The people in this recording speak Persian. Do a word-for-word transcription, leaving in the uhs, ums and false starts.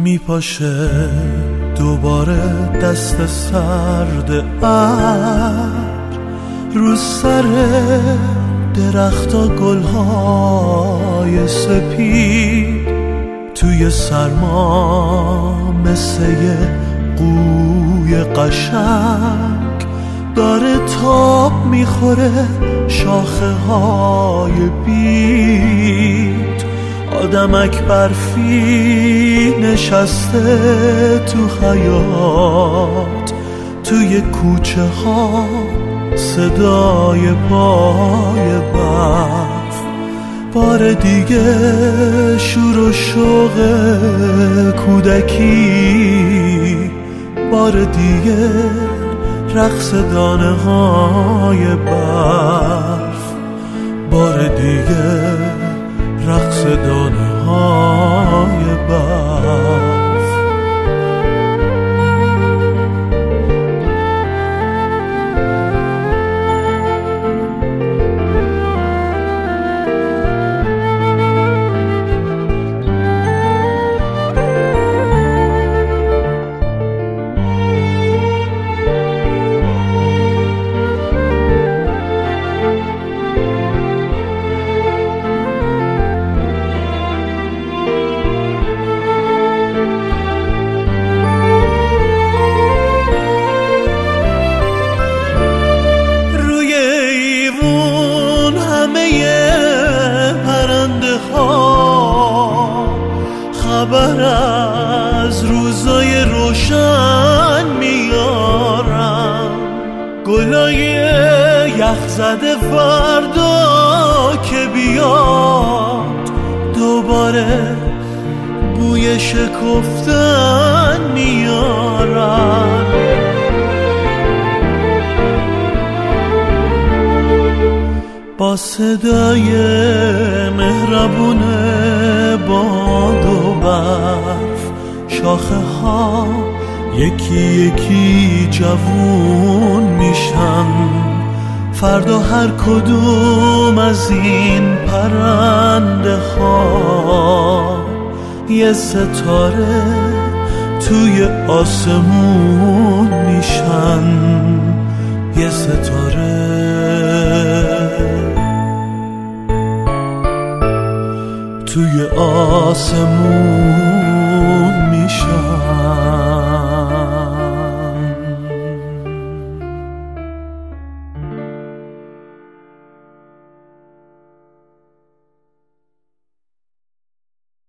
میپاشه دوباره دست سرد ابر رو سر درختا گلهای سپید توی سرما مثل یه قوی قشنگ داره تاب میخوره شاخه های بید آدمک برفی نشسته تو حیاط توی کوچه ها صدای پای برف بار دیگه شور و شوق کودکی بار دیگه رقص دانه های برف بار دیگه رقص دانه های برف خبر از روزای روشن میارم گلای یخ زده فردا که بیاد دوباره بوی شکفتن میارم با صدای مهربون باد و برف شاخه ها یکی یکی جوون میشن فردا هر کدوم از این پرنده ها یه ستاره توی آسمون میشن یه ستاره توی آسمون میشن